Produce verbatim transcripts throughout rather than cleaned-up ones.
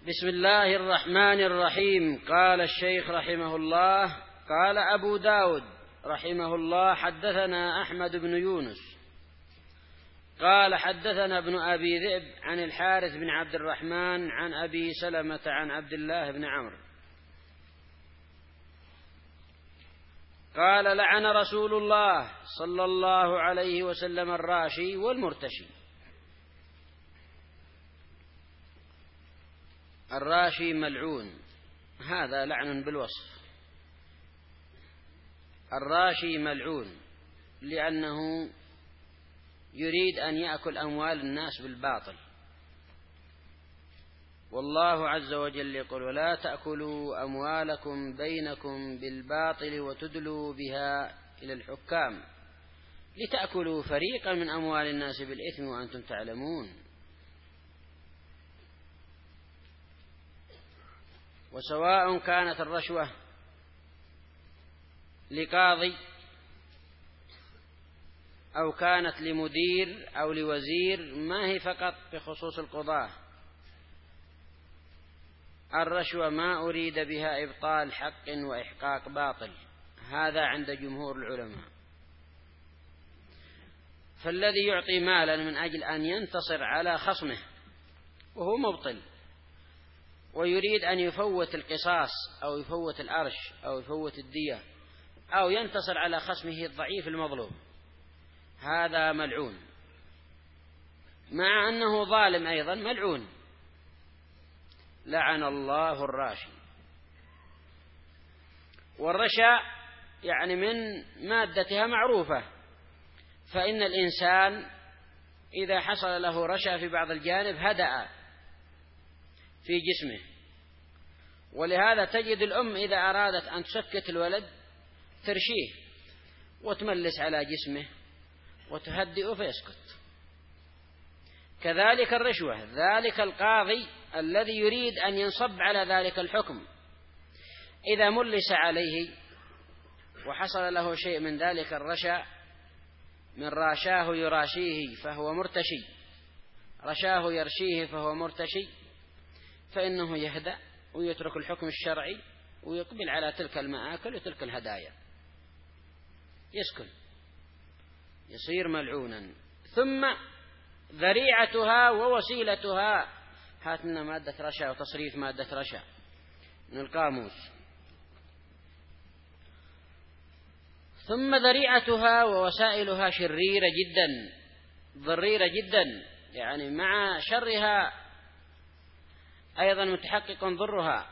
بسم الله الرحمن الرحيم. قال الشيخ رحمه الله: قال أبو داود رحمه الله: حدثنا أحمد بن يونس قال حدثنا ابن أبي ذئب عن الحارث بن عبد الرحمن عن أبي سلمة عن عبد الله بن عمرو قال: لعن رسول الله صلى الله عليه وسلم الراشي والمرتشي. الراشي ملعون، هذا لعن بالوصف. الراشي ملعون لأنه يريد أن يأكل أموال الناس بالباطل، والله عز وجل يقول: ولا تأكلوا أموالكم بينكم بالباطل وتدلوا بها إلى الحكام لتأكلوا فريقا من أموال الناس بالإثم وأنتم تعلمون. وسواء كانت الرشوة لقاضي أو كانت لمدير أو لوزير، ما هي فقط بخصوص القضاة. الرشوة ما أريد بها إبطال حق وإحقاق باطل، هذا عند جمهور العلماء. فالذي يعطي مالا من أجل أن ينتصر على خصمه وهو مبطل، ويريد أن يفوت القصاص أو يفوت الأرش أو يفوت الدية أو ينتصر على خصمه الضعيف المظلوم، هذا ملعون، مع أنه ظالم أيضا ملعون. لعن الله الراشي. والرشا يعني من مادتها معروفة، فإن الإنسان إذا حصل له رشا في بعض الجانب هدأ في جسمه، ولهذا تجد الأم إذا أرادت أن تسكت الولد ترشيه وتملس على جسمه وتهدئه فيسكت. كذلك الرشوة، ذلك القاضي الذي يريد أن ينصب على ذلك الحكم إذا ملس عليه وحصل له شيء من ذلك الرشا، من راشاه يراشيه فهو مرتشي، رشاه يرشيه فهو مرتشي، فإنه يهدأ ويترك الحكم الشرعي ويقبل على تلك المآكل وتلك الهدايا، يسكن، يصير ملعونا. ثم ذريعتها ووسيلتها، هات لنا مادة رشا وتصريف مادة رشا من القاموس. ثم ذريعتها ووسائلها شريرة جدا، ضريرة جدا، يعني مع شرها أيضا متحقق ضرها،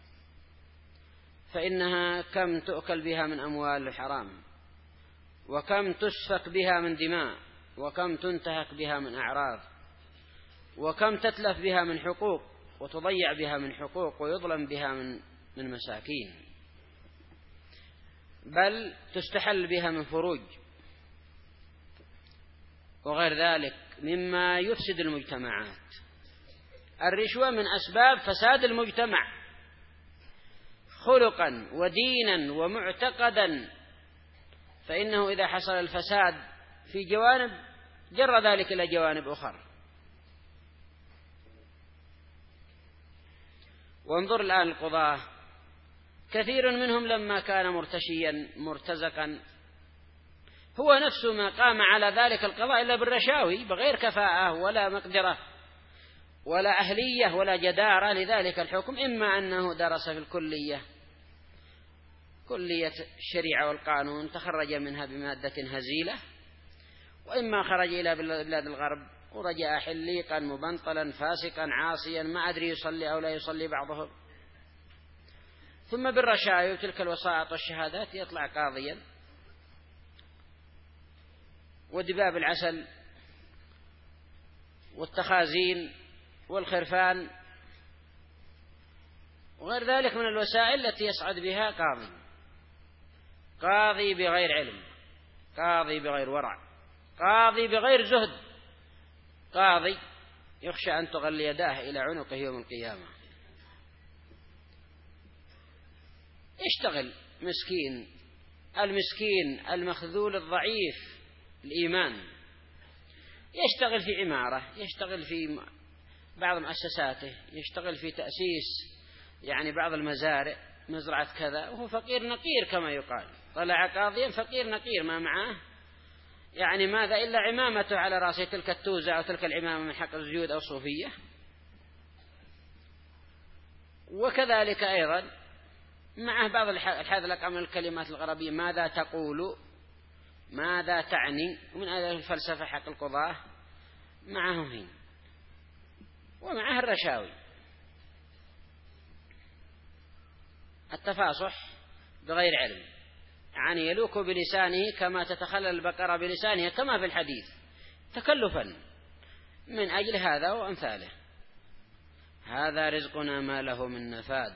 فإنها كم تؤكل بها من أموال الحرام، وكم تسفك بها من دماء، وكم تنتهك بها من أعراض، وكم تتلف بها من حقوق وتضيع بها من حقوق ويظلم بها من من مساكين، بل تستحل بها من فروج وغير ذلك مما يفسد المجتمعات. الرشوة من أسباب فساد المجتمع خلقا ودينا ومعتقدا، فإنه إذا حصل الفساد في جوانب جر ذلك إلى جوانب أخرى. وانظر الآن القضاة، كثير منهم لما كان مرتشيا مرتزقا هو نفسه ما قام على ذلك القضاء إلا بالرشاوي بغير كفاءة ولا مقدرة ولا أهلية ولا جدارة لذلك الحكم، إما أنه درس في الكلية كلية الشريعة والقانون تخرج منها بمادة هزيلة، وإما خرج إلى بلاد الغرب ورجع حليقا مبنطلا فاسقا عاصيا ما أدري يصلي أو لا يصلي بعضهم، ثم بالرشاوي وتلك الوسائط والشهادات يطلع قاضيا. ودباب العسل والتخازين والخرفان وغير ذلك من الوسائل التي يصعد بها قاضي، قاضي بغير علم، قاضي بغير ورع، قاضي بغير زهد، قاضي يخشى أن تغل يداه إلى عنقه يوم القيامة. يشتغل مسكين، المسكين المخذول الضعيف الإيمان، يشتغل في عمارة، يشتغل في بعض مؤسساته يشتغل في تأسيس يعني بعض المزارع، مزرعة كذا، وهو فقير نقير كما يقال، طلع قاضيا فقير نقير ما معه يعني ماذا إلا عمامته على رأسه، تلك التوزة أو تلك العمامة من حق الزيود أو صوفية. وكذلك أيضا معه بعض الحذلقة من الكلمات الغربية، ماذا تقول، ماذا تعني، ومن هذه الفلسفة حق القضاة معهم هين، ومعه الرشاوي. التفاصح بغير علم، يعني يلوك بلسانه كما تتخلل البقرة بلسانها كما في الحديث، تكلفا من أجل هذا وأمثاله. هذا رزقنا ما له من نفاد،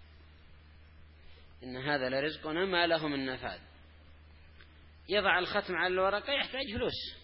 إن هذا لرزقنا ما له من نفاد. يضع الختم على الورقة يحتاج فلوس.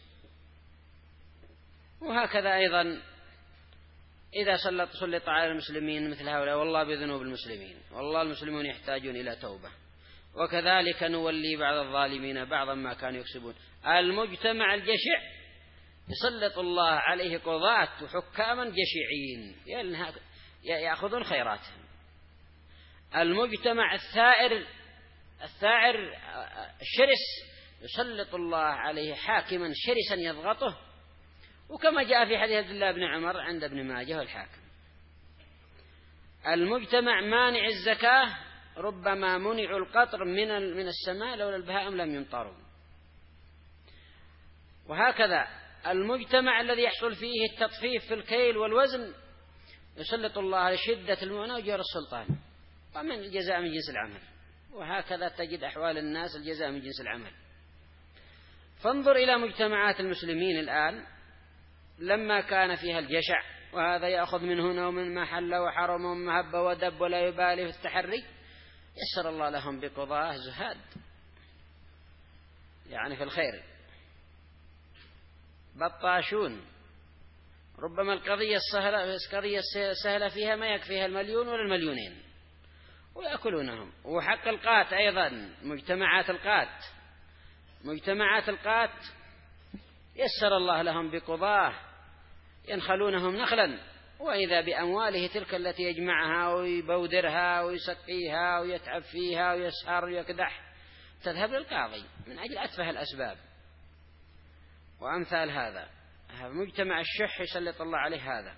وهكذا أيضا إذا سلط سلط على المسلمين مثل هؤلاء، والله بذنوب المسلمين، والله المسلمون يحتاجون إلى توبة، وكذلك نولي بعض الظالمين بعضا ما كانوا يكسبون. المجتمع الجشع يسلط الله عليه قضاة وحكاما جشعين يأخذون خيراتهم. المجتمع الثائر الثائر الشرس يسلط الله عليه حاكما شرسا يضغطه، وكما جاء في حديث عبد الله بن عمر عند ابن ماجه والحاكم. المجتمع مانع الزكاة ربما منعوا القطر من من السماء لولا البهائم لم يمطروا. وهكذا المجتمع الذي يحصل فيه التطفيف في الكيل والوزن يسلط الله على شدة المؤنة وجور السلطان، ومن الجزاء من جنس العمل. وهكذا تجد أحوال الناس الجزاء من جنس العمل. فانظر إلى مجتمعات المسلمين الآن لما كان فيها الجشع، وهذا يأخذ من هنا ومن محل وحرم ومهب ودب ولا يبالي في التحري، يسر الله لهم بقضاء زهاد يعني في الخير، بطاشون. ربما القضية السهلة القضية السهلة فيها ما يكفيها المليون ولا المليونين ويأكلونهم. وحق القات أيضا، مجتمعات القات مجتمعات القات يسر الله لهم بقضاه ينخلونهم نخلا، وإذا بأمواله تلك التي يجمعها ويبودرها ويسقيها ويتعب فيها ويسهر ويكدح تذهب للقاضي من أجل أتفه الأسباب وأمثال هذا. مجتمع الشح يسلط الله عليه هذا.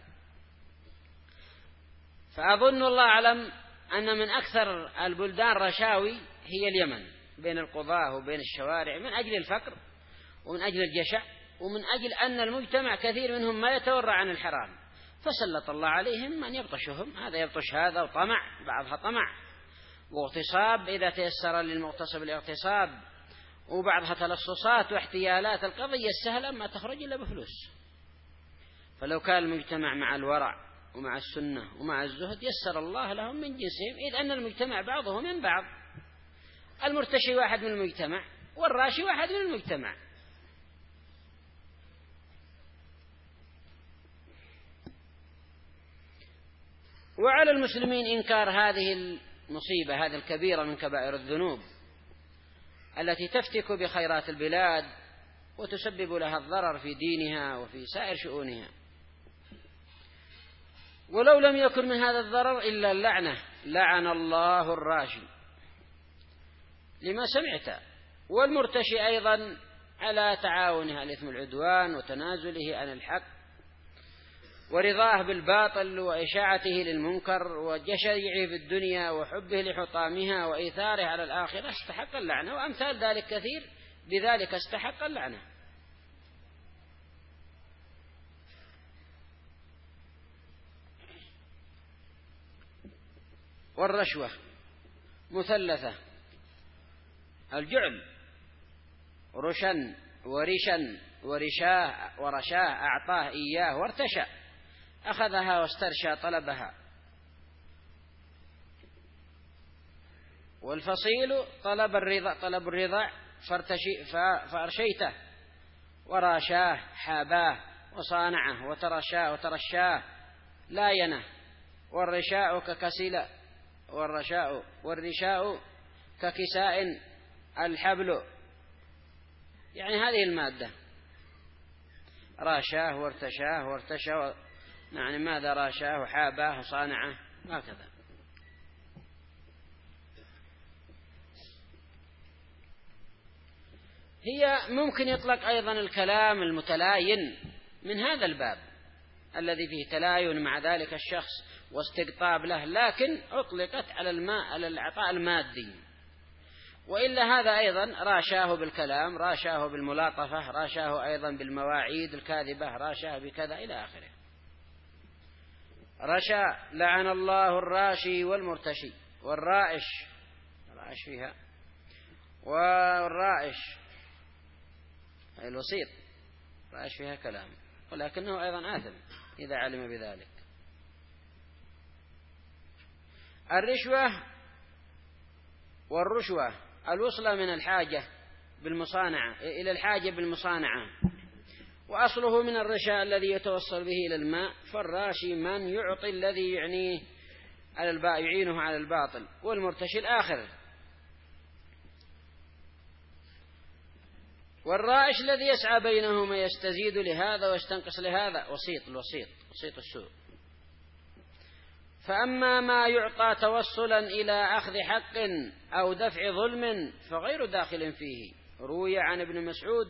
فأظن الله أعلم أن من أكثر البلدان رشاوي هي اليمن، بين القضاة وبين الشوارع، من أجل الفقر ومن أجل الجشع ومن أجل أن المجتمع كثير منهم ما يتورع عن الحرام، فسلط الله عليهم من يبطشهم، هذا يبطش هذا، وطمع بعضها طمع واغتصاب إذا تيسر للمغتصب الاغتصاب، وبعضها تلصصات واحتيالات. القضية السهلة ما تخرج إلا بفلوس. فلو كان المجتمع مع الورع ومع السنة ومع الزهد يسر الله لهم من جنسهم، إذ أن المجتمع بعضه من بعض، المرتشي واحد من المجتمع والراشي واحد من المجتمع. وعلى المسلمين إنكار هذه المصيبة، هذه الكبيرة من كبائر الذنوب التي تفتك بخيرات البلاد وتسبب لها الضرر في دينها وفي سائر شؤونها. ولو لم يكن من هذا الضرر إلا اللعنة، لعن الله الراشي لما سمعت، والمرتشي أيضا على تعاونه على الإثم والعدوان وتنازله عن الحق ورضاه بالباطل وإشاعته للمنكر وجشعه في الدنيا وحبه لحطامها وإيثاره على الآخرة، استحق اللعنة. وأمثال ذلك كثير، بذلك استحق اللعنة. والرشوة مثلثة، الجعل رشا ورشا ورشاه ورشاه، أعطاه إياه وارتشى، أخذها واسترشى طلبها. والفصيل طلب الرضا طلب الرضا فأرشيته، وراشاه حاباه وصانعه، وترشاه وترشاه لاينه. والرشاء ككسل والرشاء والرشاء ككساء الحبل، يعني هذه المادة راشاه وارتشاه وارتشى يعني ماذا راشاه وحاباه وصانعه هكذا. هي ممكن يطلق أيضا الكلام المتلاين من هذا الباب الذي فيه تلاين مع ذلك الشخص واستقطاب له، لكن أطلقت على الماء على العطاء المادي. وإلا هذا أيضا راشاه بالكلام، راشاه بالملاطفة، راشاه أيضا بالمواعيد الكاذبة، راشاه بكذا إلى آخره. رشا لعن الله الراشي والمرتشي والرائش، الرائش فيها والرائش الوسيط، رائش فيها كلام، ولكنه أيضا آثم إذا علم بذلك. الرشوة والرشوة الوصلة من الحاجة بالمصانعة إلى الحاجة بالمصانعة، وأصله من الرشاء الذي يتوصل به إلى الماء، فالراشي من يعطي الذي يعنيه على الباء يعينه على الباطل، والمرتشي الآخر. والرائش الذي يسعى بينهما يستزيد لهذا ويستنقص لهذا، وسيط الوسيط وسيط السوء. فأما ما يعطى توصلا إلى أخذ حق أو دفع ظلم فغير داخل فيه. روي عن ابن مسعود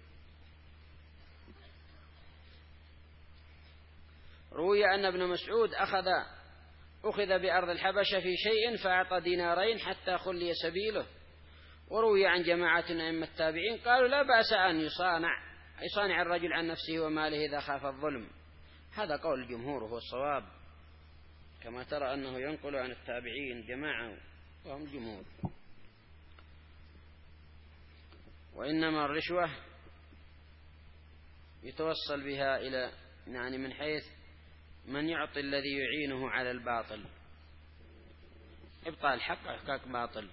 روي أن ابن مسعود أخذ أخذ بأرض الحبشة في شيء فأعطى دينارين حتى خلي سبيله. وروي عن جماعة أئمة التابعين قالوا لا بأس أن يصانع يصانع الرجل عن نفسه وماله إذا خاف الظلم. هذا قول الجمهور هو الصواب، كما ترى أنه ينقل عن التابعين جماعة وهم الجمهور. وإنما الرشوة يتوصل بها إلى يعني من حيث من يعطي الذي يعينه على الباطل، إبطال الحق إحقاق باطل.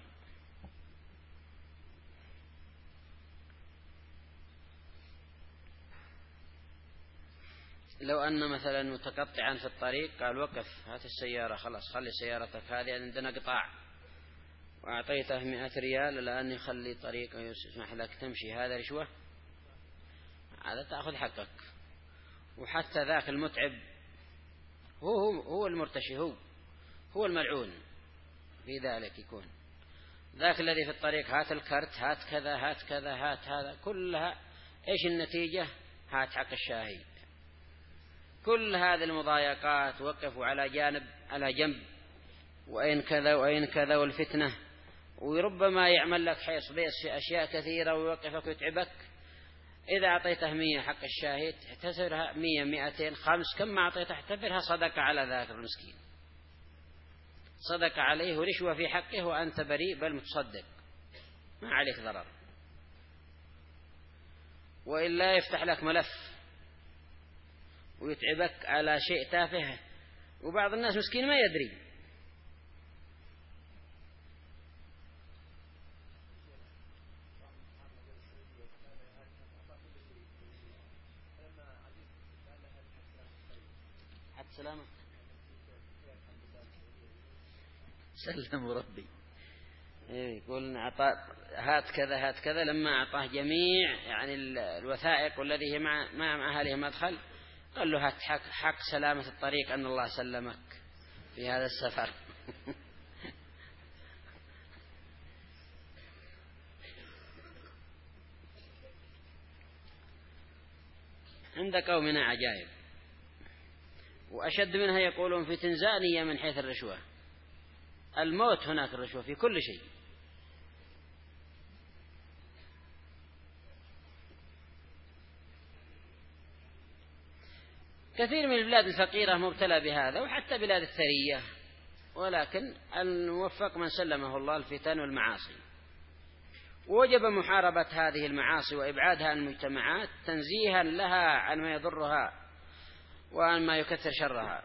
لو أن مثلا متقطعا في الطريق قال وقف هات السيارة خلاص خلي سيارتك هذه عندنا قطاع، وأعطيته مئة ريال لأن يخلي طريق يسمح لك تمشي، هذا رشوة، هذا تأخذ حقك. وحتى ذاك المتعب هو هو, هو المرتشي، هو هو الملعون في ذلك يكون. ذاك الذي في الطريق هات الكرت هات كذا هات كذا هات هذا، كلها إيش النتيجة؟ هات حق الشاهي. كل هذه المضايقات وقفوا على جانب على جنب، وأين كذا وأين كذا والفتنة، وربما يعمل لك حيص بيص في أشياء كثيرة ويوقفك ويتعبك. إذا أعطيته مية حق الشاهد اعتبرها مية مئتين خمس، كم ما أعطيته اعتبرها صدقة على ذاك المسكين، صدقة عليه ورشوة في حقه وأنت بريء بل متصدق ما عليك ضرر. وإلا يفتح لك ملف ويتعبك على شيء تافه، وبعض الناس مسكين ما يدري. حتى سلامة سلم ربي يقول أعطى هات كذا هات كذا، لما أعطاه جميع يعني الوثائق والذي هي مع مع أهلها مدخل، قال له هات حق, حق سلامة الطريق أن الله سلمك في هذا السفر. عند قومنا عجائب، وأشد منها يقولون في تنزانيا من حيث الرشوة، الموت هناك الرشوة في كل شيء. كثير من البلاد الفقيرة مبتلى بهذا، وحتى بلاد الثرية، ولكن الموفق من سلمه الله الفتن والمعاصي. وجب محاربة هذه المعاصي وإبعادها عن المجتمعات تنزيها لها عن ما يضرها وعن ما يكثر شرها.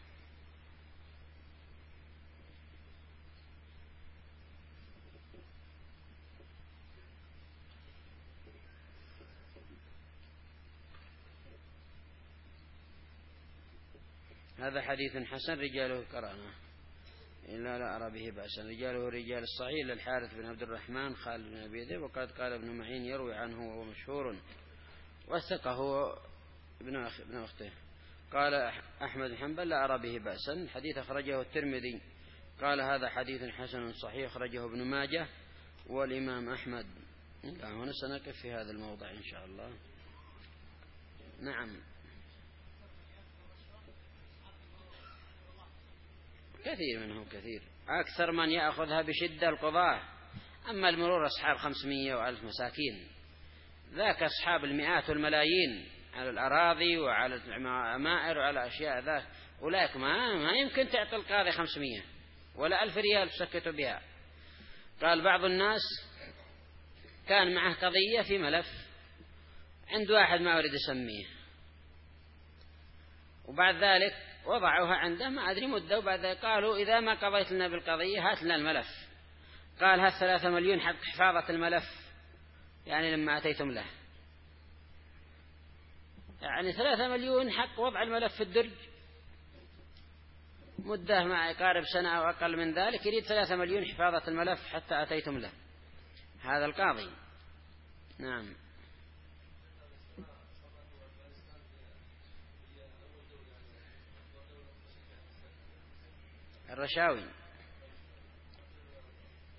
هذا حديث حسن رجاله قرأناه إلا لا أرى به بأسا. رجاله رجال الصحيح للحارث بن عبد الرحمن خالد بن أبي ذئب، وقد قال ابن معين يروي عنه وهو مشهور، وثقه ابن أخ ابن أخته. قال أحمد بن حنبل لا أرى به بأسا. حديث أخرجه الترمذي قال هذا حديث حسن صحيح، أخرجه ابن ماجه والإمام أحمد. هنا سنقف في هذا الموضع إن شاء الله. نعم كثير منهم، كثير أكثر من يأخذها بشدة القضاة. أما المرور أصحاب خمسمائة وألف مساكين، ذاك أصحاب المئات والملايين على الأراضي وعلى العمائر وعلى أشياء ذاك، أولئك ما, ما يمكن تعطي القاضي خمسمائة ولا ألف ريال تسكتوا بها. قال بعض الناس كان معه قضية في ملف عند واحد ما أريد أسميه، وبعد ذلك وضعوها عنده ما أدري مدة، وبعد ذلك قالوا إذا ما قضيت لنا بالقضية هات لنا الملف. قال هات ثلاثة مليون حق حفاظة الملف، يعني لما أتيتم له، يعني ثلاثة مليون حق وضع الملف في الدرج، مدة ما يقارب سنة أو أقل من ذلك، يريد ثلاثة مليون حفاظة الملف حتى أتيتم له، هذا القاضي. نعم الرشاوي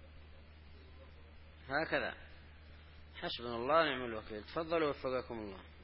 هكذا. حسبنا الله ونعم الوكيل. تفضلوا وفقكم الله.